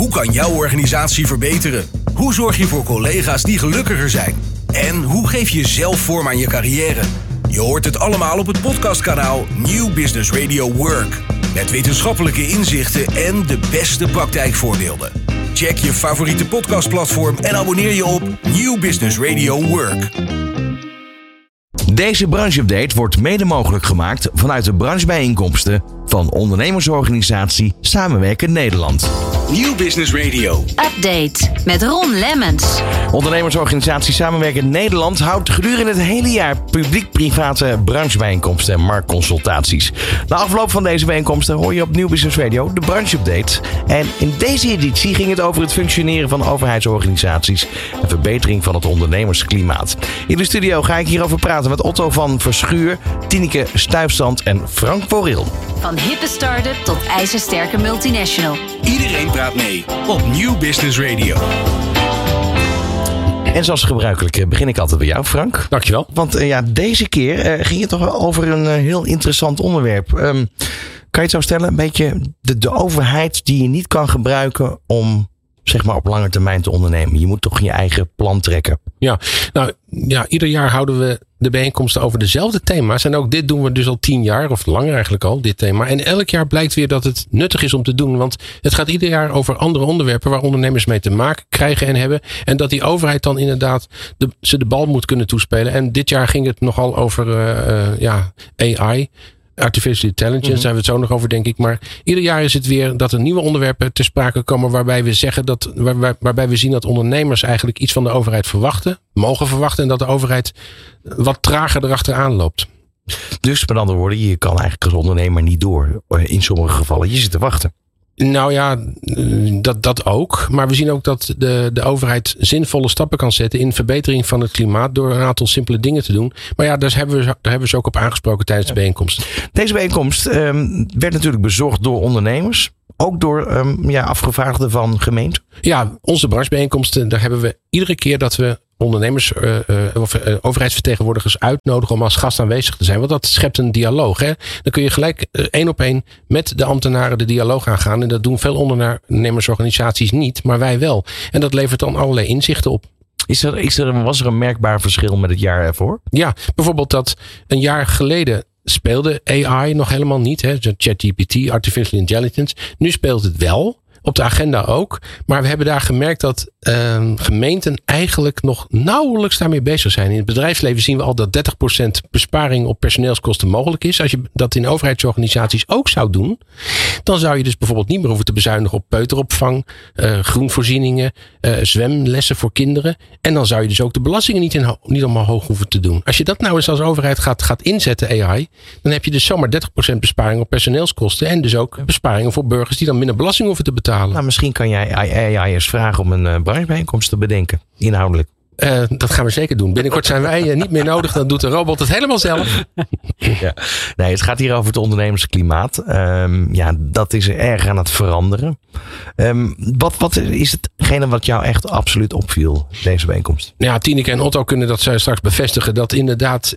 Hoe kan jouw organisatie verbeteren? Hoe zorg je voor collega's die gelukkiger zijn? En hoe geef je zelf vorm aan je carrière? Je hoort het allemaal op het podcastkanaal New Business Radio Work. Met wetenschappelijke inzichten en de beste praktijkvoorbeelden. Check je favoriete podcastplatform en abonneer je op New Business Radio Work. Deze brancheupdate wordt mede mogelijk gemaakt vanuit de branchebijeenkomsten van ondernemersorganisatie Samenwerken Nederland. New Business Radio Update met Ron Lemmens. Ondernemersorganisatie Samenwerken Nederland houdt gedurende het hele jaar publiek-private branchebijeenkomsten en marktconsultaties. Na afloop van deze bijeenkomsten hoor je op New Business Radio de brancheupdate. En in deze editie ging het over het functioneren van overheidsorganisaties en verbetering van het ondernemersklimaat. In de studio ga ik hierover praten met Otto van Verschuur, Tineke Stuyfstand en Frank Borril. Van hippe start-up tot ijzersterke multinational. Iedereen praat mee op New Business Radio. En zoals gebruikelijk begin ik altijd bij jou, Frank. Dankjewel. Want deze keer ging het toch wel over een heel interessant onderwerp. Kan je het zo stellen? Een beetje de overheid die je niet kan gebruiken om zeg maar op lange termijn te ondernemen. Je moet toch je eigen plan trekken. Ja, ieder jaar houden we de bijeenkomsten over dezelfde thema's. En ook dit doen we dus al 10 jaar, of langer eigenlijk al, dit thema. En elk jaar blijkt weer dat het nuttig is om te doen. Want het gaat ieder jaar over andere onderwerpen waar ondernemers mee te maken krijgen en hebben. En dat die overheid dan inderdaad ze de bal moet kunnen toespelen. En dit jaar ging het nogal over AI. Artificial intelligence, daar hebben we het zo nog over, denk ik. Maar ieder jaar is het weer dat er nieuwe onderwerpen ter sprake komen waarbij we zeggen waarbij we zien dat ondernemers eigenlijk iets van de overheid mogen verwachten en dat de overheid wat trager erachteraan loopt. Dus met andere woorden, je kan eigenlijk als ondernemer niet door in sommige gevallen. Je zit te wachten. Nou ja, dat ook. Maar we zien ook dat de overheid zinvolle stappen kan zetten in verbetering van het klimaat door een aantal simpele dingen te doen. Maar ja, daar hebben we ze ook op aangesproken tijdens de bijeenkomst. Deze bijeenkomst werd natuurlijk bezorgd door ondernemers. Ook door afgevaardigden van gemeenten. Ja, onze branchebijeenkomsten, daar hebben we iedere keer dat we ondernemers of overheidsvertegenwoordigers uitnodigen om als gast aanwezig te zijn. Want dat schept een dialoog. Hè? Dan kun je gelijk 1 op 1 met de ambtenaren de dialoog aangaan. En dat doen veel ondernemersorganisaties niet, maar wij wel. En dat levert dan allerlei inzichten op. Was er een merkbaar verschil met het jaar ervoor? Ja, bijvoorbeeld dat een jaar geleden speelde AI nog helemaal niet. Hè? ChatGPT, Artificial Intelligence. Nu speelt het wel. Op de agenda ook. Maar we hebben daar gemerkt dat gemeenten eigenlijk nog nauwelijks daarmee bezig zijn. In het bedrijfsleven zien we al dat 30% besparing op personeelskosten mogelijk is. Als je dat in overheidsorganisaties ook zou doen, dan zou je dus bijvoorbeeld niet meer hoeven te bezuinigen op peuteropvang, groenvoorzieningen, zwemlessen voor kinderen. En dan zou je dus ook de belastingen niet allemaal hoog hoeven te doen. Als je dat nou eens als overheid gaat inzetten, AI, dan heb je dus zomaar 30% besparing op personeelskosten. En dus ook besparingen voor burgers die dan minder belasting hoeven te betalen. Nou, misschien kan jij AI eens vragen om een branchebijeenkomst te bedenken, inhoudelijk. Dat gaan we zeker doen. Binnenkort zijn wij niet meer nodig. Dan doet de robot het helemaal zelf. Ja. Nee, het gaat hier over het ondernemersklimaat. Dat is erg aan het veranderen. Wat is hetgene wat jou echt absoluut opviel, deze bijeenkomst? Ja, Tineke en Otto kunnen dat straks bevestigen. Dat inderdaad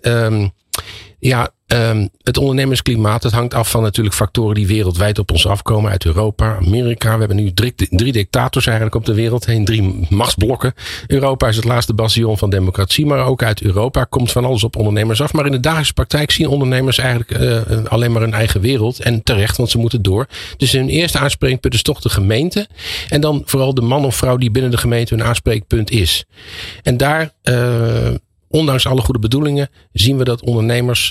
het ondernemersklimaat, dat hangt af van natuurlijk factoren die wereldwijd op ons afkomen. Uit Europa, Amerika. We hebben nu 3 dictators eigenlijk op de wereld heen. 3 machtsblokken. Europa is het laatste bastion van democratie. Maar ook uit Europa komt van alles op ondernemers af. Maar in de dagelijkse praktijk zien ondernemers eigenlijk alleen maar hun eigen wereld. En terecht, want ze moeten door. Dus hun eerste aanspreekpunt is toch de gemeente. En dan vooral de man of vrouw die binnen de gemeente hun aanspreekpunt is. En daar, ondanks alle goede bedoelingen, zien we dat ondernemers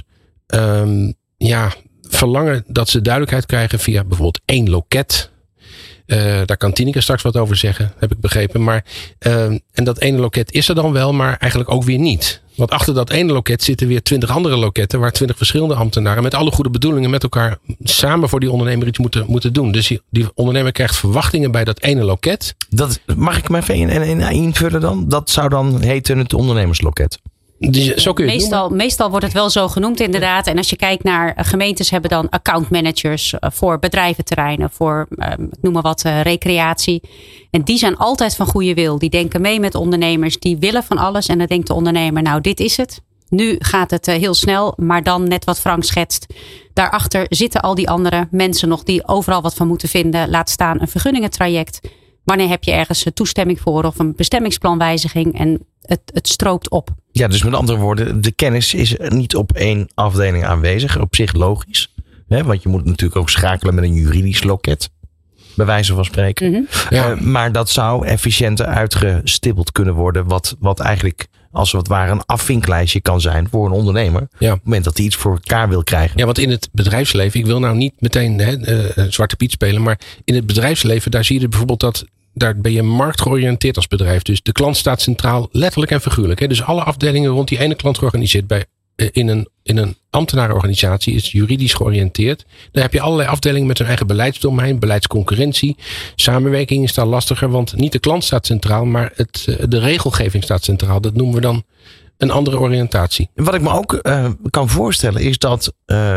verlangen dat ze duidelijkheid krijgen via bijvoorbeeld 1 loket. Daar kan Tineke straks wat over zeggen, heb ik begrepen. Maar, en dat ene loket is er dan wel, maar eigenlijk ook weer niet. Want achter dat ene loket zitten weer 20 andere loketten, waar 20 verschillende ambtenaren met alle goede bedoelingen met elkaar samen voor die ondernemer iets moeten doen. Dus die ondernemer krijgt verwachtingen bij dat ene loket. Dat mag ik me even invullen dan? Dat zou dan heten het ondernemersloket. Zo kun je meestal wordt het wel zo genoemd inderdaad. En als je kijkt naar gemeentes hebben dan accountmanagers voor bedrijventerreinen, voor noem maar wat recreatie. En die zijn altijd van goede wil. Die denken mee met ondernemers. Die willen van alles. En dan denkt de ondernemer, nou dit is het. Nu gaat het heel snel. Maar dan net wat Frank schetst. Daarachter zitten al die andere mensen nog die overal wat van moeten vinden. Laat staan een vergunningentraject. wanneer heb je ergens toestemming voor of een bestemmingsplanwijziging en het strookt op. Ja, dus met andere woorden, de kennis is niet op één afdeling aanwezig. Op zich logisch. Hè? Want je moet natuurlijk ook schakelen met een juridisch loket. Bij wijze van spreken. Mm-hmm. Ja. Maar dat zou efficiënter uitgestippeld kunnen worden. Wat eigenlijk als het ware een afvinklijstje kan zijn voor een ondernemer. Op het moment dat hij iets voor elkaar wil krijgen. Ja, want in het bedrijfsleven, ik wil nou niet meteen Zwarte Piet spelen. Maar in het bedrijfsleven, daar zie je bijvoorbeeld dat... Daar ben je marktgeoriënteerd als bedrijf. Dus de klant staat centraal, letterlijk en figuurlijk. Hè. Dus alle afdelingen rond die ene klant georganiseerd in een ambtenarenorganisatie is juridisch georiënteerd. Dan heb je allerlei afdelingen met hun eigen beleidsdomein, beleidsconcurrentie. Samenwerking is daar lastiger, want niet de klant staat centraal, maar de regelgeving staat centraal. Dat noemen we dan een andere oriëntatie. Wat ik me ook kan voorstellen is dat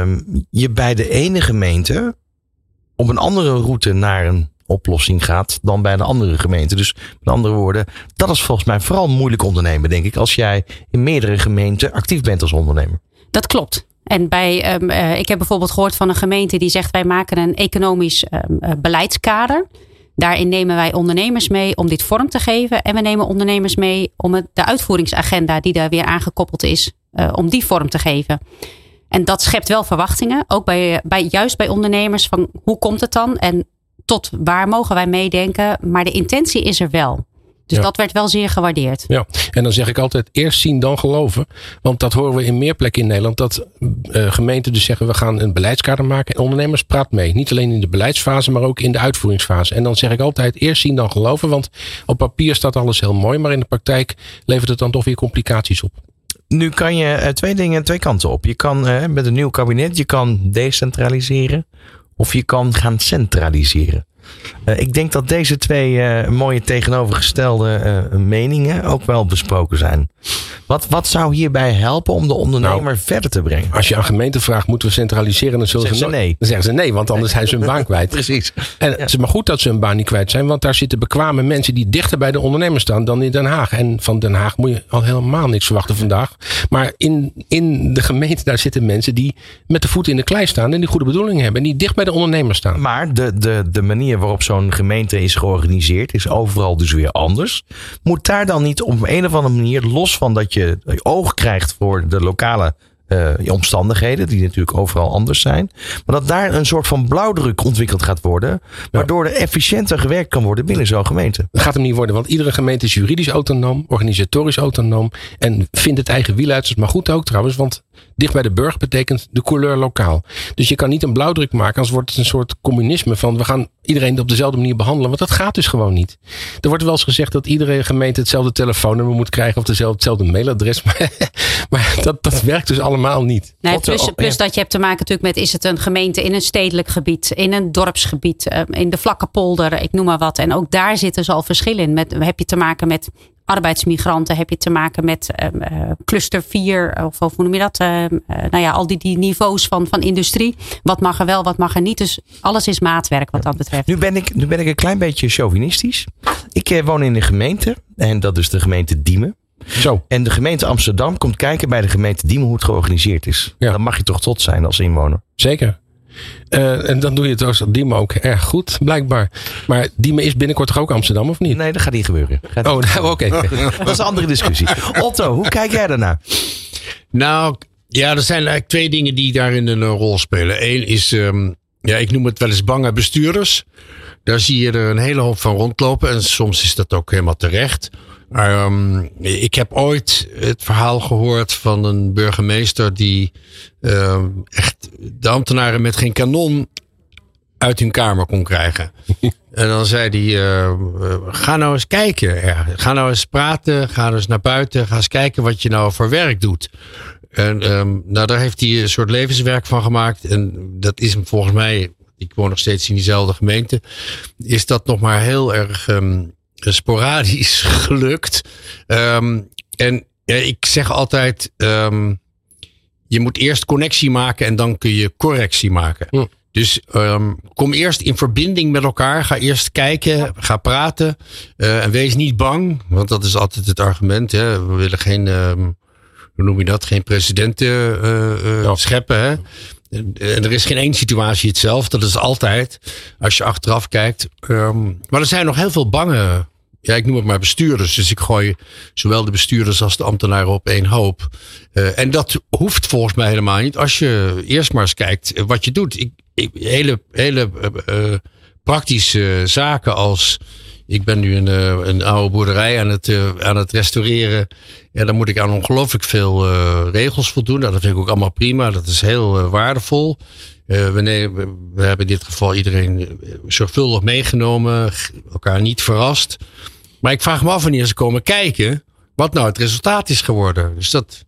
je bij de ene gemeente op een andere route naar een oplossing gaat dan bij de andere gemeente. Dus met andere woorden, dat is volgens mij vooral moeilijk ondernemen, denk ik, als jij in meerdere gemeenten actief bent als ondernemer. Dat klopt. En ik heb bijvoorbeeld gehoord van een gemeente die zegt wij maken een economisch beleidskader. Daarin nemen wij ondernemers mee om dit vorm te geven. En we nemen ondernemers mee om de uitvoeringsagenda die daar weer aangekoppeld is, om die vorm te geven. En dat schept wel verwachtingen. Ook juist bij ondernemers van hoe komt het dan? En tot waar mogen wij meedenken? Maar de intentie is er wel. Dus dat werd wel zeer gewaardeerd. Ja, en dan zeg ik altijd eerst zien dan geloven. Want dat horen we in meer plekken in Nederland. Dat gemeenten dus zeggen we gaan een beleidskader maken. En ondernemers praat mee. Niet alleen in de beleidsfase, maar ook in de uitvoeringsfase. En dan zeg ik altijd eerst zien dan geloven. Want op papier staat alles heel mooi. Maar in de praktijk levert het dan toch weer complicaties op. Nu kan je twee kanten op. Je kan met een nieuw kabinet, je kan decentraliseren. Of je kan gaan centraliseren. Ik denk dat deze twee mooie tegenovergestelde meningen ook wel besproken zijn. Wat zou hierbij helpen om de ondernemer verder te brengen? Als je aan gemeenten vraagt, moeten we centraliseren? Dan zullen ze nee. Dan zeggen ze nee, want anders zijn ze hun baan kwijt. Precies. En het is maar goed dat ze hun baan niet kwijt zijn. Want daar zitten bekwame mensen die dichter bij de ondernemer staan dan in Den Haag. En van Den Haag moet je al helemaal niks verwachten vandaag. Maar in de gemeente daar zitten mensen die met de voeten in de klei staan. En die goede bedoelingen hebben. En die dicht bij de ondernemer staan. Maar de manier waarop zo'n gemeente is georganiseerd is overal dus weer anders. Moet daar dan niet op een of andere manier, los van dat je oog krijgt voor de lokale omstandigheden, die natuurlijk overal anders zijn, maar dat daar een soort van blauwdruk ontwikkeld gaat worden, waardoor er efficiënter gewerkt kan worden binnen zo'n gemeente? Dat gaat hem niet worden, want iedere gemeente is juridisch autonoom, organisatorisch autonoom en vindt het eigen wiel uit. Dat is maar goed ook trouwens, want dicht bij de burger betekent de couleur lokaal. Dus je kan niet een blauwdruk maken, anders wordt het een soort communisme van we gaan iedereen op dezelfde manier behandelen, want dat gaat dus gewoon niet. Er wordt wel eens gezegd dat iedere gemeente hetzelfde telefoonnummer moet krijgen of hetzelfde mailadres, maar dat werkt dus allemaal niet. Nee, plus dat je hebt te maken natuurlijk met is het een gemeente in een stedelijk gebied, in een dorpsgebied, in de vlakke polder, ik noem maar wat. En ook daar zitten dus al verschillen in. Heb je te maken met arbeidsmigranten, heb je te maken met cluster 4 of hoe noem je dat? Al die niveaus van industrie. Wat mag er wel, wat mag er niet. Dus alles is maatwerk wat dat betreft. Nu ben ik een klein beetje chauvinistisch. Ik woon in een gemeente en dat is de gemeente Diemen. Zo. En de gemeente Amsterdam komt kijken bij de gemeente Diemen hoe het georganiseerd is. Ja. Dan mag je toch trots zijn als inwoner. Zeker. En dan doe je het als Diemen ook erg goed, blijkbaar. Maar Diemen is binnenkort toch ook Amsterdam, of niet? Nee, dat gaat niet gebeuren. Oké. Dat is een andere discussie. Otto, hoe kijk jij daarnaar? Nou, ja, er zijn eigenlijk twee dingen die daarin een rol spelen. Eén is, ik noem het wel eens bange bestuurders. Daar zie je er een hele hoop van rondlopen. En soms is dat ook helemaal terecht. Maar ik heb ooit het verhaal gehoord van een burgemeester die echt de ambtenaren met geen kanon uit hun kamer kon krijgen. En dan zei hij, ga nou eens kijken. Ja, ga nou eens praten, ga nou eens naar buiten. Ga eens kijken wat je nou voor werk doet. En daar heeft hij een soort levenswerk van gemaakt. En dat is hem volgens mij, ik woon nog steeds in diezelfde gemeente, is dat nog maar heel erg sporadisch gelukt. Ik zeg altijd, je moet eerst connectie maken en dan kun je correctie maken. Ja. Dus kom eerst in verbinding met elkaar. Ga eerst kijken, ga praten. En wees niet bang, want dat is altijd het argument. Hè. We willen geen, hoe noem je dat? Geen presidenten scheppen. Hè. er is geen één situatie hetzelfde. Dat is altijd, als je achteraf kijkt. Maar er zijn nog heel veel bange, ik noem het maar bestuurders. Dus ik gooi zowel de bestuurders als de ambtenaren op één hoop. En dat hoeft volgens mij helemaal niet. Als je eerst maar eens kijkt wat je doet. Hele praktische zaken als... Ik ben nu een oude boerderij aan het restaureren. Ja, dan moet ik aan ongelooflijk veel regels voldoen. Nou, dat vind ik ook allemaal prima. Dat is heel waardevol. We hebben in dit geval iedereen zorgvuldig meegenomen. Elkaar niet verrast. Maar ik vraag me af wanneer ze komen kijken wat nou het resultaat is geworden. Dus dat...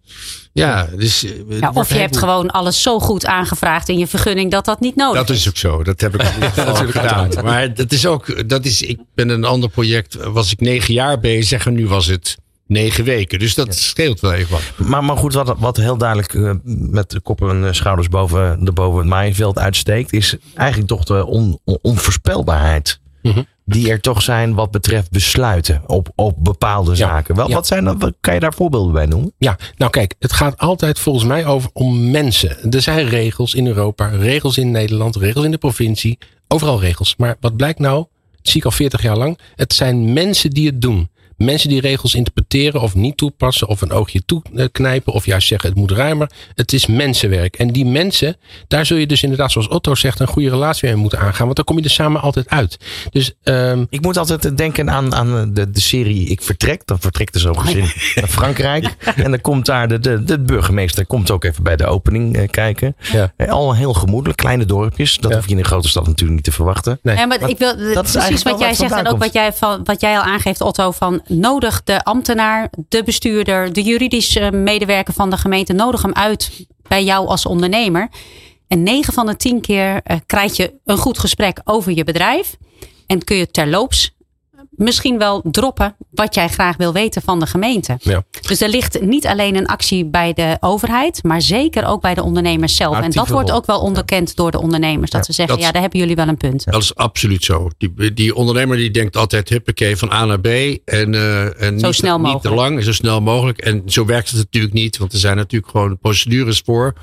of je hebt gewoon alles zo goed aangevraagd in je vergunning dat niet nodig is. Dat is ook zo. Dat heb ik in ieder geval gedaan. Maar ik ben een ander project, was ik 9 jaar bezig en nu was het 9 weken. Dus dat scheelt wel even wat. Maar goed, wat heel duidelijk met de koppen en schouders boven het maaiveld uitsteekt, is eigenlijk toch de onvoorspelbaarheid. Mm-hmm. Die er toch zijn wat betreft besluiten op bepaalde zaken. Wat zijn dan? Kan je daar voorbeelden bij noemen? Ja, nou kijk, het gaat altijd volgens mij om mensen. Er zijn regels in Europa, regels in Nederland, regels in de provincie. Overal regels. Maar wat blijkt nou? Dat zie ik al 40 jaar lang. Het zijn mensen die het doen. Mensen die regels interpreteren of niet toepassen of een oogje toeknijpen of juist zeggen het moet ruimer. Het is mensenwerk. En die mensen, daar zul je dus inderdaad zoals Otto zegt een goede relatie mee moeten aangaan. Want dan kom je er samen altijd uit. Dus, ik moet altijd denken aan de serie Ik Vertrek. Dan vertrekt er zo'n gezin naar Frankrijk. En dan komt daar de burgemeester komt ook even bij de opening kijken. Ja. Al heel gemoedelijk. Kleine dorpjes. Dat hoef je in een grote stad natuurlijk niet te verwachten. Nee. Ja, maar ik wil precies wat jij zegt en ook wat jij al aangeeft Otto van nodig de ambtenaar, de bestuurder, de juridische medewerker van de gemeente, nodig hem uit bij jou als ondernemer. En 9 van de 10 keer krijg je een goed gesprek over je bedrijf. En kun je terloops misschien wel droppen wat jij graag wil weten van de gemeente. Ja. Dus er ligt niet alleen een actie bij de overheid, maar zeker ook bij de ondernemers zelf. Actieve en dat wordt ook wel onderkend door de ondernemers. Dat ze zeggen, daar hebben jullie wel een punt. Dat is absoluut zo. Die ondernemer die denkt altijd huppakee van A naar B. En zo snel mogelijk. Niet te lang, zo snel mogelijk. En zo werkt het natuurlijk niet. Want er zijn natuurlijk gewoon procedures voor.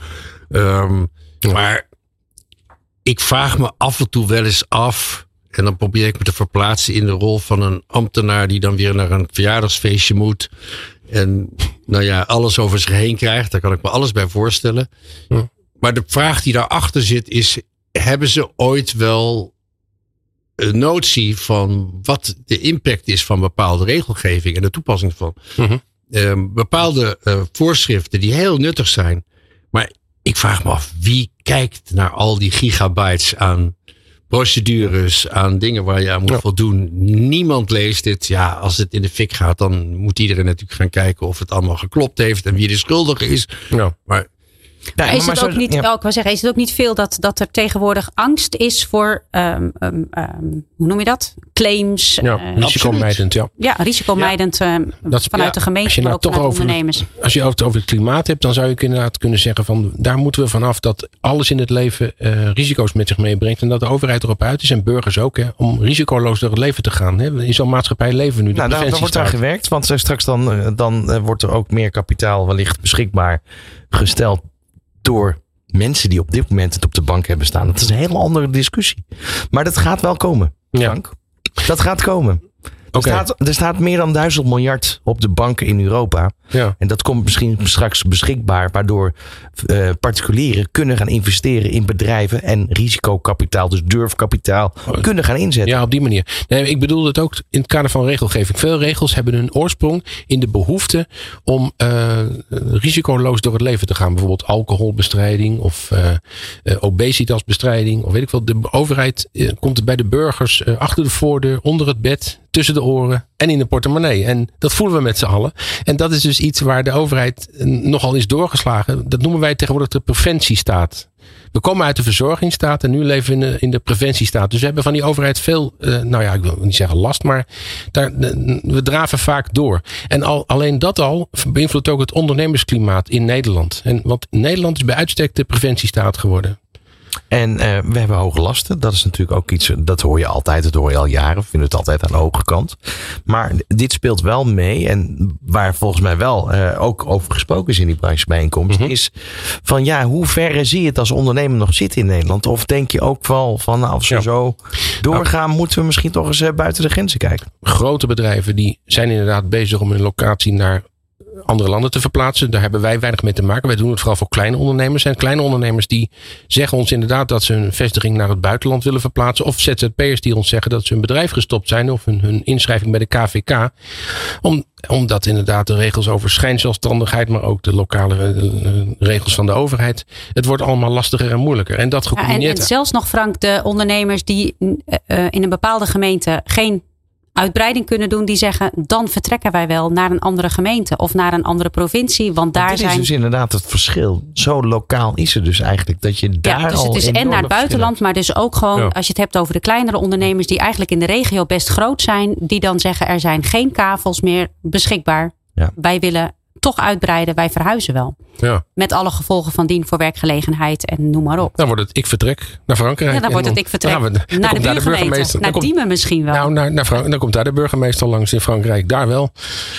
Maar ik vraag me af en toe wel eens af. En dan probeer ik me te verplaatsen in de rol van een ambtenaar die dan weer naar een verjaardagsfeestje moet. En alles over zich heen krijgt. Daar kan ik me alles bij voorstellen. Ja. Maar de vraag die daarachter zit is, hebben ze ooit wel een notie van wat de impact is van bepaalde regelgeving en de toepassing van bepaalde voorschriften die heel nuttig zijn. Maar ik vraag me af, wie kijkt naar al die gigabytes aan procedures, aan dingen waar je aan moet voldoen. Niemand leest dit. Ja, als het in de fik gaat, dan moet iedereen natuurlijk gaan kijken of het allemaal geklopt heeft en wie de schuldige is. Ja. Maar is het ook niet, is het ook niet veel dat er tegenwoordig angst is voor, hoe noem je dat? Claims. Ja, risicomijdend. Ja, risicomijdend vanuit de gemeente, maar ook vanuit ondernemers. Als je het over het klimaat hebt, dan zou je inderdaad kunnen zeggen van, daar moeten we vanaf dat alles in het leven risico's met zich meebrengt. En dat de overheid erop uit is en burgers ook, om risicoloos door het leven te gaan. Hè. In zo'n maatschappij leven we nu. Dan wordt daar gewerkt, want straks dan wordt er ook meer kapitaal wellicht beschikbaar gesteld door mensen die op dit moment het op de bank hebben staan. Dat is een hele andere discussie. Maar dat gaat wel komen, Frank. Ja. Dat gaat komen. Er staat meer dan 1000 miljard op de banken in Europa. Ja. En dat komt misschien straks beschikbaar, waardoor particulieren kunnen gaan investeren in bedrijven en risicokapitaal, dus durfkapitaal, kunnen gaan inzetten. Ja, op die manier. Nee, ik bedoel het ook in het kader van regelgeving. Veel regels hebben hun oorsprong in de behoefte om risicoloos door het leven te gaan. Bijvoorbeeld alcoholbestrijding of obesitasbestrijding. Of weet ik wel. De overheid komt bij de burgers achter de voordeur, onder het bed, tussen de oren en in de portemonnee. En dat voelen we met z'n allen. En dat is dus iets waar de overheid nogal is doorgeslagen. Dat noemen wij tegenwoordig de preventiestaat. We komen uit de verzorgingsstaat en nu leven we in de preventiestaat. Dus we hebben van die overheid veel, ik wil niet zeggen last, maar we draven vaak door. En alleen dat al beïnvloedt ook het ondernemersklimaat in Nederland. Want Nederland is bij uitstek de preventiestaat geworden. En we hebben hoge lasten. Dat is natuurlijk ook iets, dat hoor je altijd. Dat hoor je al jaren. We vinden het altijd aan de hoge kant. Maar dit speelt wel mee. En waar volgens mij wel ook over gesproken is in die branchebijeenkomst. Is van hoe ver zie je het als ondernemer nog zitten in Nederland? Of denk je ook wel van als we zo doorgaan, moeten we misschien toch eens buiten de grenzen kijken? Grote bedrijven die zijn inderdaad bezig om hun locatie naar andere landen te verplaatsen. Daar hebben wij weinig mee te maken. Wij doen het vooral voor kleine ondernemers. En kleine ondernemers die zeggen ons inderdaad dat ze hun vestiging naar het buitenland willen verplaatsen. Of ZZP'ers die ons zeggen dat ze hun bedrijf gestopt zijn. Of hun inschrijving bij de KVK. Omdat inderdaad de regels over schijnzelfstandigheid, maar ook de lokale regels van de overheid. Het wordt allemaal lastiger en moeilijker. En dat gecombineerd. En zelfs nog, Frank, de ondernemers die in een bepaalde gemeente geen uitbreiding kunnen doen, die zeggen dan vertrekken wij wel naar een andere gemeente of naar een andere provincie. Want daar dit is dus inderdaad het verschil. Zo lokaal is het dus eigenlijk dat je daar dus al het is en naar het buitenland, maar dus ook gewoon als je het hebt over de kleinere ondernemers die eigenlijk in de regio best groot zijn, die dan zeggen er zijn geen kavels meer beschikbaar. Ja. Wij willen toch uitbreiden, wij verhuizen wel. Ja. Met alle gevolgen van dien voor werkgelegenheid en noem maar op. Dan wordt het ik vertrek naar Frankrijk. Ja, dan wordt het ik vertrek naar de burgemeester. Naar Diemen misschien wel. Dan komt daar de burgemeester langs in Frankrijk. Daar wel.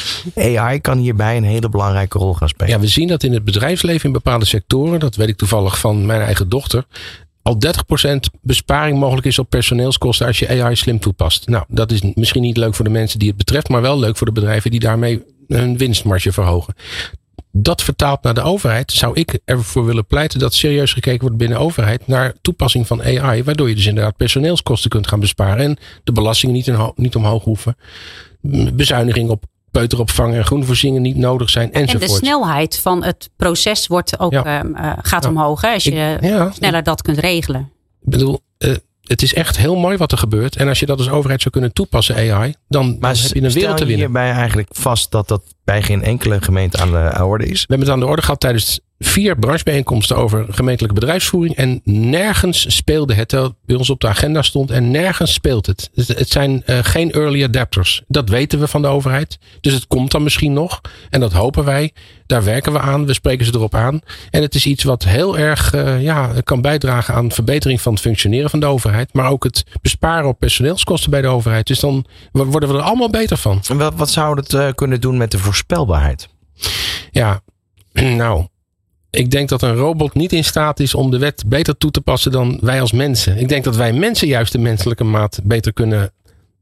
AI kan hierbij een hele belangrijke rol gaan spelen. Ja, we zien dat in het bedrijfsleven in bepaalde sectoren. Dat weet ik toevallig van mijn eigen dochter. Al 30% besparing mogelijk is op personeelskosten als je AI slim toepast. Nou, dat is misschien niet leuk voor de mensen die het betreft, maar wel leuk voor de bedrijven die daarmee hun winstmarge verhogen. Dat vertaalt naar de overheid. Zou ik ervoor willen pleiten dat serieus gekeken wordt binnen de overheid naar toepassing van AI. Waardoor je dus inderdaad personeelskosten kunt gaan besparen. En de belastingen niet omhoog hoeven. Bezuiniging op peuteropvang en groenvoorzieningen niet nodig zijn enzovoort. En de snelheid van het proces wordt ook, gaat omhoog. Hè, als je sneller dat kunt regelen. Ik bedoel, het is echt heel mooi wat er gebeurt. En als je dat als overheid zou kunnen toepassen, AI, dan heb je een wereld te winnen. Stel je hierbij eigenlijk vast dat bij geen enkele gemeente aan de orde is? We hebben het aan de orde gehad tijdens 4 branchebijeenkomsten over gemeentelijke bedrijfsvoering. En nergens speelde het. Bij ons op de agenda stond en nergens speelt het. Het zijn geen early adapters. Dat weten we van de overheid. Dus het komt dan misschien nog. En dat hopen wij. Daar werken we aan. We spreken ze erop aan. En het is iets wat heel erg kan bijdragen aan verbetering van het functioneren van de overheid. Maar ook het besparen op personeelskosten bij de overheid. Dus dan worden we er allemaal beter van. En wat zou het kunnen doen met de voorspelbaarheid? Ja, nou, ik denk dat een robot niet in staat is om de wet beter toe te passen dan wij als mensen. Ik denk dat wij mensen juist de menselijke maat beter kunnen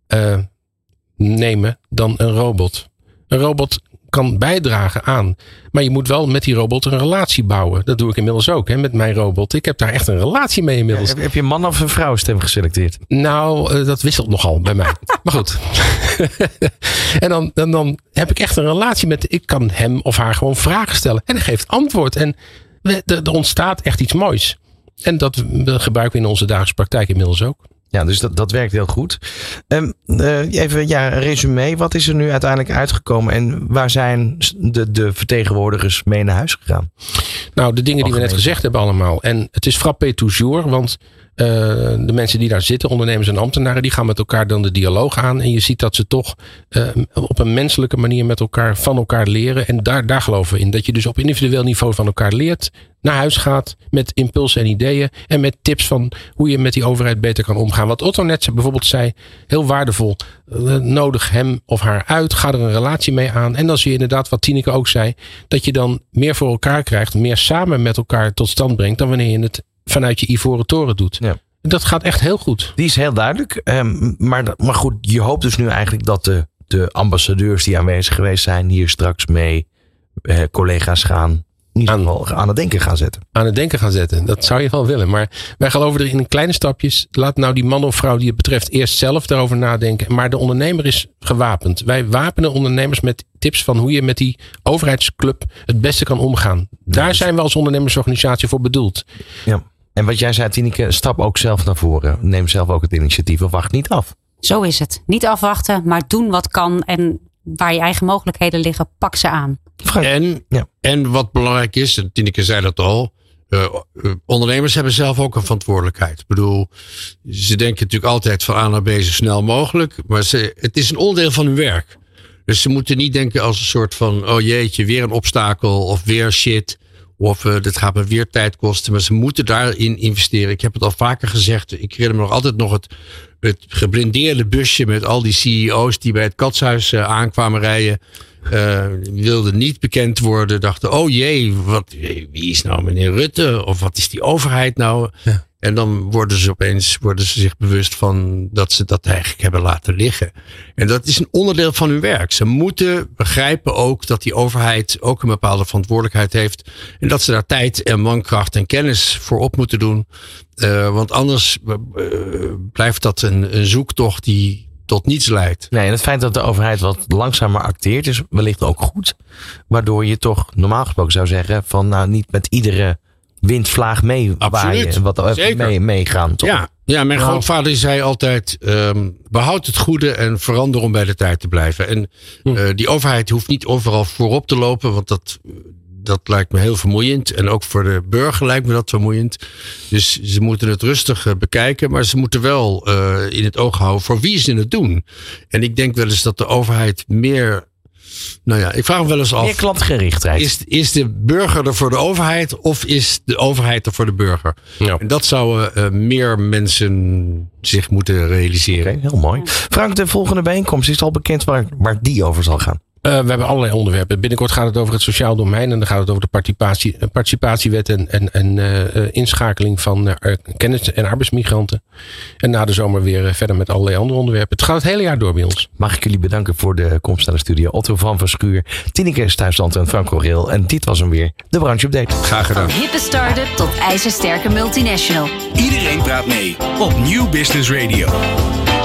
nemen dan een robot. Een robot kan bijdragen aan. Maar je moet wel met die robot een relatie bouwen. Dat doe ik inmiddels ook met mijn robot. Ik heb daar echt een relatie mee inmiddels. Heb je een man of een vrouwenstem geselecteerd? Nou, dat wisselt nogal bij mij. Maar goed. En dan heb ik echt een relatie met. Ik kan hem of haar gewoon vragen stellen. En hij geeft antwoord. En er ontstaat echt iets moois. En dat gebruiken we in onze dagelijkse praktijk inmiddels ook. Ja, dus dat werkt heel goed. Even een resume. Wat is er nu uiteindelijk uitgekomen en waar zijn de vertegenwoordigers mee naar huis gegaan? Nou, de dingen die we net gezegd hebben allemaal. En het is frappé toujours, want de mensen die daar zitten, ondernemers en ambtenaren, die gaan met elkaar dan de dialoog aan. En je ziet dat ze toch op een menselijke manier met elkaar van elkaar leren. En daar geloven we in. Dat je dus op individueel niveau van elkaar leert, naar huis gaat met impulsen en ideeën. En met tips van hoe je met die overheid beter kan omgaan. Wat Otto net bijvoorbeeld zei, heel waardevol. Nodig hem of haar uit. Ga er een relatie mee aan. En dan zie je inderdaad, wat Tineke ook zei, dat je dan meer voor elkaar krijgt. Meer samen met elkaar tot stand brengt dan wanneer je het vanuit je ivoren toren doet. Ja. Dat gaat echt heel goed. Die is heel duidelijk. Maar goed, je hoopt dus nu eigenlijk dat de ambassadeurs die aanwezig geweest zijn hier straks mee collega's gaan aan het denken gaan zetten. Aan het denken gaan zetten. Dat zou je wel willen. Maar wij geloven erin in kleine stapjes. Laat nou die man of vrouw die het betreft eerst zelf daarover nadenken. Maar de ondernemer is gewapend. Wij wapenen ondernemers met tips van hoe je met die overheidsclub het beste kan omgaan. Daar zijn we als ondernemersorganisatie voor bedoeld. Ja. En wat jij zei, Tineke, stap ook zelf naar voren. Neem zelf ook het initiatief of wacht niet af. Zo is het. Niet afwachten, maar doen wat kan. En waar je eigen mogelijkheden liggen, pak ze aan. En wat belangrijk is, en Tineke zei dat al, ondernemers hebben zelf ook een verantwoordelijkheid. Ik bedoel, ze denken natuurlijk altijd van A naar B zo snel mogelijk. Maar het is een onderdeel van hun werk. Dus ze moeten niet denken als een soort van, oh jeetje, weer een obstakel of weer shit. Of dit gaat me weer tijd kosten. Maar ze moeten daarin investeren. Ik heb het al vaker gezegd. Ik herinner me nog altijd nog het geblindeerde busje met al die CEO's die bij het Katshuis aankwamen rijden. Wilden niet bekend worden. Dachten, oh jee, wie is nou meneer Rutte? Of wat is die overheid nou? Ja. En dan worden ze zich bewust van dat ze dat eigenlijk hebben laten liggen. En dat is een onderdeel van hun werk. Ze moeten begrijpen ook dat die overheid ook een bepaalde verantwoordelijkheid heeft. En dat ze daar tijd en mankracht en kennis voor op moeten doen. Want anders blijft dat een zoektocht die tot niets leidt. Nee, en het feit dat de overheid wat langzamer acteert is wellicht ook goed. Waardoor je toch normaal gesproken zou zeggen van nou niet met iedere windvlaag meewaaien en wat meegaan. Toch? Ja, mijn grootvader zei altijd behoud het goede en verander om bij de tijd te blijven. En die overheid hoeft niet overal voorop te lopen, want dat lijkt me heel vermoeiend. En ook voor de burger lijkt me dat vermoeiend. Dus ze moeten het rustig bekijken. Maar ze moeten wel in het oog houden voor wie ze het doen. En ik denk wel eens dat de overheid meer... Nou ja, ik vraag me wel eens af. Meer klantgerichtheid. Is de burger er voor de overheid of is de overheid er voor de burger? Ja. En dat zouden meer mensen zich moeten realiseren. Oké, heel mooi. Frank, de volgende bijeenkomst, is het al bekend waar die over zal gaan? We hebben allerlei onderwerpen. Binnenkort gaat het over het sociaal domein. En dan gaat het over de participatiewet en inschakeling van kennis- en arbeidsmigranten. En na de zomer weer verder met allerlei andere onderwerpen. Het gaat het hele jaar door bij ons. Mag ik jullie bedanken voor de komst naar de studio. Otto van Verschuur, Tineke Stuifland en Frank Coreel. En dit was hem weer, de Branche Update. Graag gedaan. Van hippe start-up tot ijzersterke multinational. Iedereen praat mee op Nieuw Business Radio.